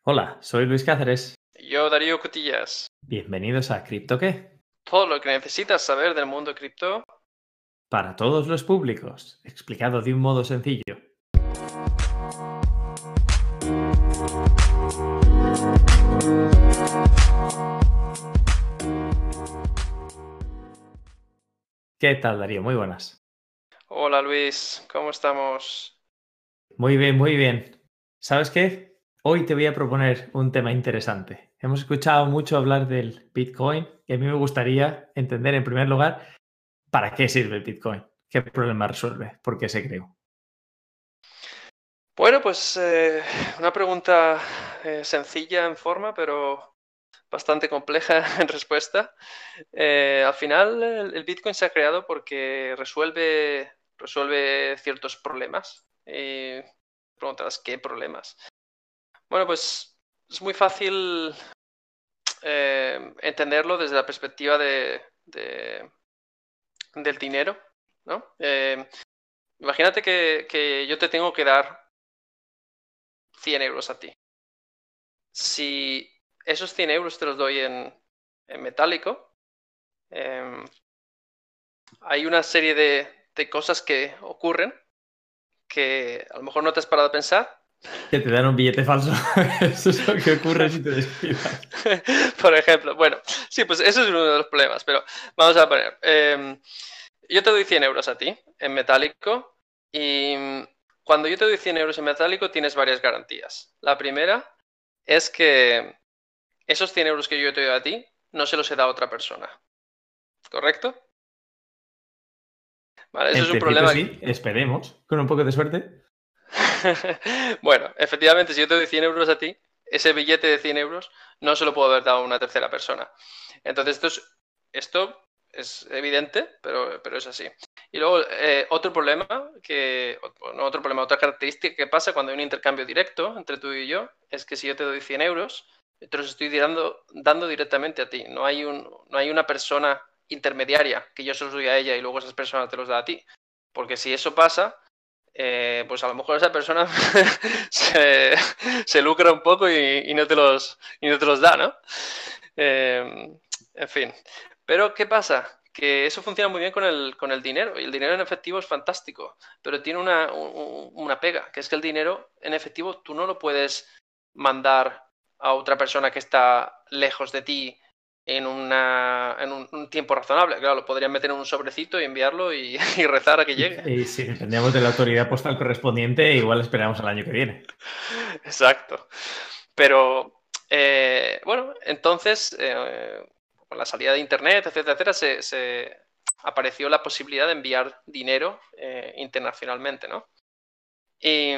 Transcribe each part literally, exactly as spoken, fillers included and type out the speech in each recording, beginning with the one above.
Hola, soy Luis Cáceres. Yo, Darío Cutillas. Bienvenidos a ¿Cripto qué? Todo lo que necesitas saber del mundo cripto. Para todos los públicos, explicado de un modo sencillo. ¿Qué tal, Darío? Muy buenas. Hola, Luis. ¿Cómo estamos? Muy bien, muy bien. ¿Sabes qué? Hoy te voy a proponer un tema interesante. Hemos escuchado mucho hablar del Bitcoin y a mí me gustaría entender en primer lugar para qué sirve el Bitcoin, qué problema resuelve, por qué se creó. Bueno, pues eh, una pregunta eh, sencilla en forma, pero bastante compleja en respuesta. Eh, al final, el, el Bitcoin se ha creado porque resuelve, resuelve ciertos problemas. Y preguntarás, ¿qué problemas? Bueno, pues es muy fácil eh, entenderlo desde la perspectiva de, de- del dinero, ¿no? Eh, imagínate que, que yo te tengo que dar cien euros a ti. Si esos cien euros te los doy en, en metálico, eh, hay una serie de, de cosas que ocurren que a lo mejor no te has parado a pensar. Que te dan un billete falso. Eso es lo que ocurre si te descuidas. Por ejemplo, bueno, sí, pues eso es uno de los problemas, pero vamos a poner, eh, yo te doy cien euros a ti en metálico y cuando yo te doy cien euros en metálico tienes varias garantías. La primera es que esos cien euros que yo te doy a ti no se los he dado a otra persona, ¿correcto? ¿Vale? Eso En es un principio problema. sí, esperemos, con un poco de suerte. Bueno, efectivamente, si yo te doy cien euros a ti, ese billete de cien euros no se lo puedo haber dado a una tercera persona. Entonces, esto es, esto es evidente, pero, pero es así. Y luego, eh, otro problema, que, no otro problema, otra característica que pasa cuando hay un intercambio directo entre tú y yo, es que si yo te doy cien euros, te los estoy dando, dando directamente a ti. No hay, un, no hay una persona intermediaria que yo se los doy a ella y luego esa persona te los da a ti. Porque si eso pasa, eh, pues a lo mejor esa persona se, se, lucra un poco y, y, no te los, y no te los da, ¿no? Eh, en fin. Pero, ¿qué pasa? Que eso funciona muy bien con el, con el dinero, y el dinero en efectivo es fantástico, pero tiene una, un, una pega, que es que el dinero en efectivo tú no lo puedes mandar a otra persona que está lejos de ti en, una, en un, un, tiempo razonable. Claro, lo podrían meter en un sobrecito y enviarlo y, y rezar a que llegue. Y, y si dependemos de la autoridad postal correspondiente, igual esperamos al año que viene. Exacto. Pero, eh, bueno, entonces, eh, con la salida de Internet, etcétera, etcétera, se, se apareció la posibilidad de enviar dinero eh, internacionalmente, ¿no? Y,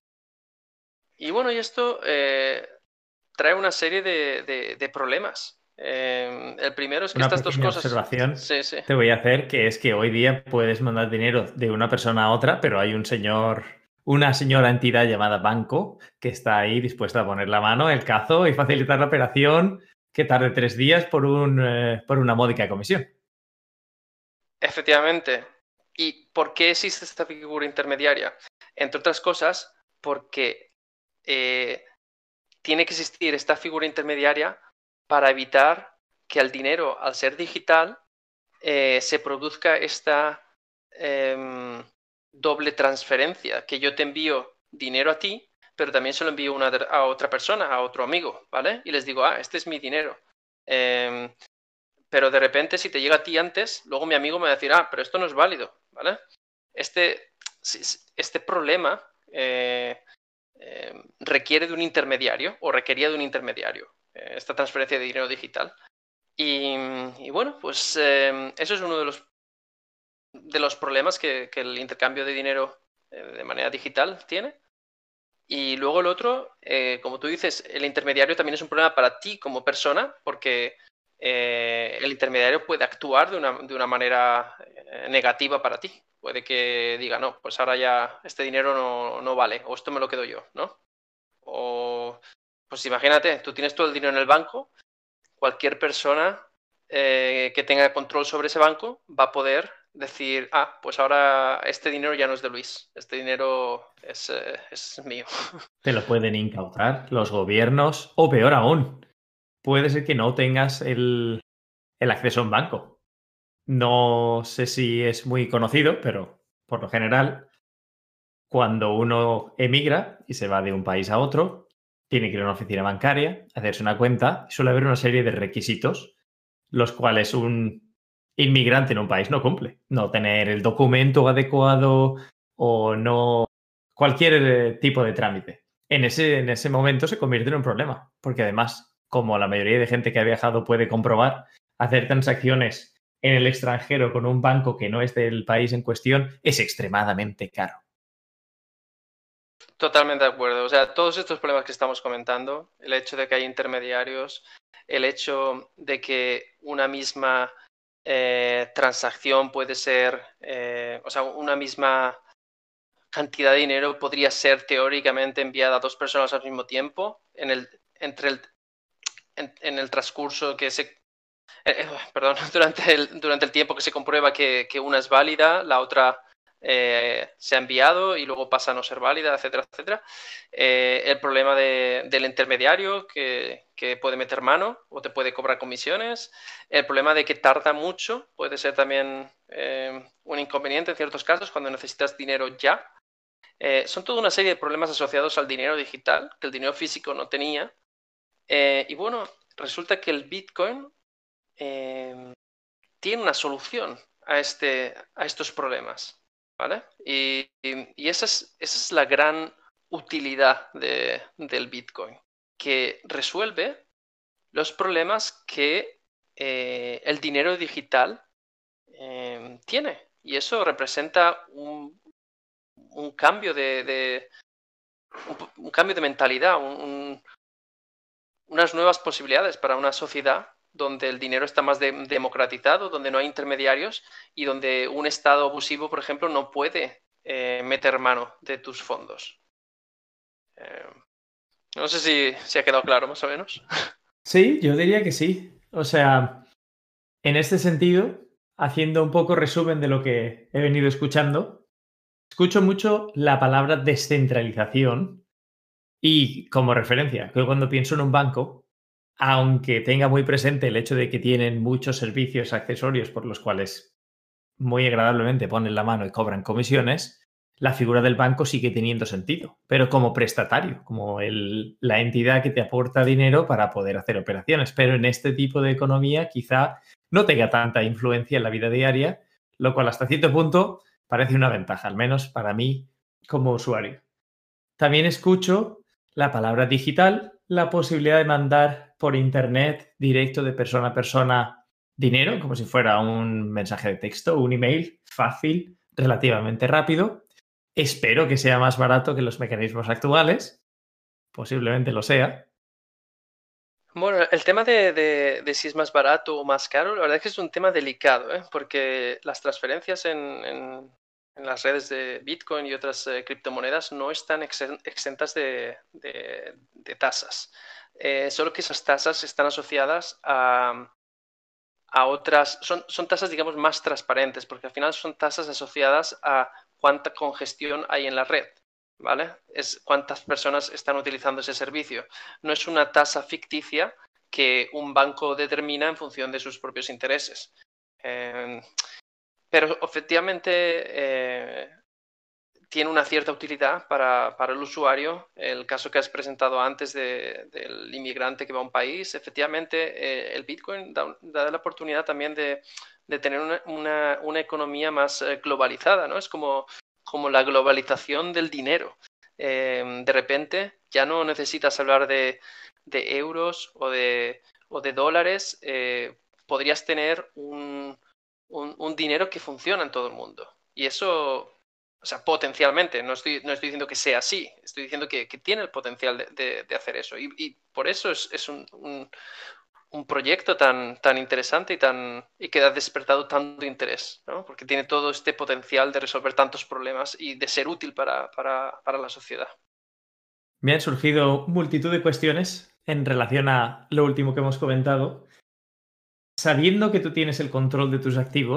y bueno, y esto eh, trae una serie de, de, de problemas. Eh, el primero es que Una estas dos pequeña cosas... observación Sí, sí. te voy a hacer, que es que hoy día puedes mandar dinero de una persona a otra, pero hay un señor, una señora entidad llamada banco que está ahí dispuesta a poner la mano, el cazo y facilitar la operación que tarde tres días por, un, eh, por una módica comisión. Efectivamente. ¿Y por qué existe esta figura intermediaria? Entre otras cosas, porque eh, tiene que existir esta figura intermediaria para evitar que al dinero, al ser digital, eh, se produzca esta eh, doble transferencia, que yo te envío dinero a ti, pero también se lo envío una, a otra persona, a otro amigo, ¿vale? Y les digo, ah, este es mi dinero. Eh, pero de repente, si te llega a ti antes, luego mi amigo me va a decir, ah, pero esto no es válido, ¿vale? Este, este problema eh, eh, requiere de un intermediario o requería de un intermediario, eh, esta transferencia de dinero digital. Y, y bueno, pues eh, eso es uno de los, de los problemas que, que el intercambio de dinero eh, de manera digital tiene. Y luego el otro, eh, como tú dices, el intermediario también es un problema para ti como persona, porque eh, el intermediario puede actuar de una, de una manera eh, negativa para ti. Puede que diga, no, pues ahora ya este dinero no, no vale, o esto me lo quedo yo, ¿no? O, pues imagínate, tú tienes todo el dinero en el banco, cualquier persona eh, que tenga control sobre ese banco va a poder decir, ah, pues ahora este dinero ya no es de Luis, este dinero es, eh, es mío. Te lo pueden incautar los gobiernos o peor aún, puede ser que no tengas el, el acceso a un banco. No sé si es muy conocido, pero por lo general, cuando uno emigra y se va de un país a otro, tiene que ir a una oficina bancaria, hacerse una cuenta, y suele haber una serie de requisitos, los cuales un inmigrante en un país no cumple. No tener el documento adecuado o no cualquier eh, tipo de trámite. En ese, en ese momento se convierte en un problema, porque además, como la mayoría de gente que ha viajado puede comprobar, hacer transacciones en el extranjero con un banco que no es del país en cuestión es extremadamente caro. Totalmente de acuerdo. O sea, todos estos problemas que estamos comentando, el hecho de que hay intermediarios, el hecho de que una misma eh, transacción puede ser, eh, o sea, una misma cantidad de dinero podría ser teóricamente enviada a dos personas al mismo tiempo en el, entre el, en, en el transcurso que se... Eh, perdón, durante el, durante el tiempo que se comprueba que, que una es válida, la otra eh, se ha enviado y luego pasa a no ser válida, etcétera, etcétera. Eh, el problema de, del intermediario que, que puede meter mano o te puede cobrar comisiones. El problema de que tarda mucho puede ser también eh, un inconveniente en ciertos casos cuando necesitas dinero ya. Eh, son toda una serie de problemas asociados al dinero digital que el dinero físico no tenía. Eh, y bueno, resulta que el Bitcoin eh, tiene una solución a, este, a estos problemas, ¿vale? Y, y, y esa, es, esa es la gran utilidad de, del Bitcoin, que resuelve los problemas que eh, el dinero digital eh, tiene. Y eso representa un, un cambio de, de un, un, cambio de mentalidad, un, un, unas nuevas posibilidades para una sociedad donde el dinero está más de, democratizado, donde no hay intermediarios y donde un Estado abusivo, por ejemplo, no puede eh, meter mano de tus fondos. Eh, no sé si, si ha quedado claro, más o menos. Sí, yo diría que sí. O sea, en este sentido, haciendo un poco resumen de lo que he venido escuchando, escucho mucho la palabra descentralización y como referencia, que cuando pienso en un banco, aunque tenga muy presente el hecho de que tienen muchos servicios accesorios por los cuales muy agradablemente ponen la mano y cobran comisiones, la figura del banco sigue teniendo sentido, pero como prestatario, como el, la entidad que te aporta dinero para poder hacer operaciones. Pero en este tipo de economía quizá no tenga tanta influencia en la vida diaria, lo cual hasta cierto punto parece una ventaja, al menos para mí como usuario. También escucho la palabra digital, la posibilidad de mandar por internet directo de persona a persona dinero, como si fuera un mensaje de texto, un email fácil, relativamente rápido. Espero que sea más barato que los mecanismos actuales. Posiblemente lo sea. Bueno, el tema de, de, de si es más barato o más caro, la verdad es que es un tema delicado, ¿eh? Porque las transferencias en, en, en las redes de Bitcoin y otras eh, criptomonedas no están exentas de, de, de tasas. Eh, solo que esas tasas están asociadas a, a otras, son, son tasas, digamos, más transparentes, porque al final son tasas asociadas a cuánta congestión hay en la red, ¿vale? Es cuántas personas están utilizando ese servicio. No es una tasa ficticia que un banco determina en función de sus propios intereses. Eh, pero efectivamente eh, tiene una cierta utilidad para, para, el usuario. El caso que has presentado antes de, del inmigrante que va a un país, efectivamente eh, el Bitcoin da, da, la oportunidad también de, de tener una, una, una, economía más eh, globalizada, ¿no? Es como, como la globalización del dinero. Eh, de repente ya no necesitas hablar de, de euros o de, o de dólares, eh, podrías tener un, un, un dinero que funciona en todo el mundo. Y eso... O sea, potencialmente, no estoy, no estoy diciendo que sea así, estoy diciendo que, que tiene el potencial de, de, de hacer eso. Y, y, por eso es, es un, un, un, proyecto tan, tan interesante y, tan, y que ha despertado tanto interés, ¿no? Porque tiene todo este potencial de resolver tantos problemas y de ser útil para, para, para la sociedad. Me han surgido multitud de cuestiones en relación a lo último que hemos comentado. Sabiendo que tú tienes el control de tus activos,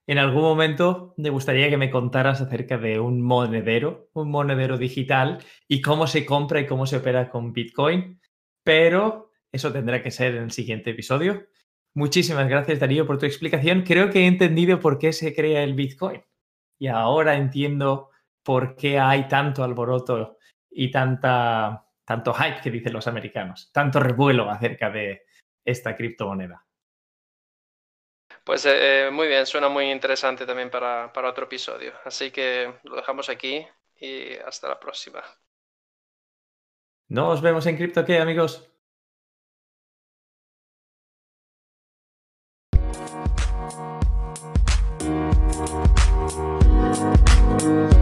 en algún momento me gustaría que me contaras acerca de un monedero, un monedero digital y cómo se compra y cómo se opera con Bitcoin, pero eso tendrá que ser en el siguiente episodio. Muchísimas gracias, Darío, por tu explicación. Creo que he entendido por qué se crea el Bitcoin y ahora entiendo por qué hay tanto alboroto y tanta, tanto hype que dicen los americanos, tanto revuelo acerca de esta criptomoneda. Pues eh, muy bien, suena muy interesante también para, para otro episodio. Así que lo dejamos aquí y hasta la próxima. Nos vemos en CryptoKey, amigos. Thank you.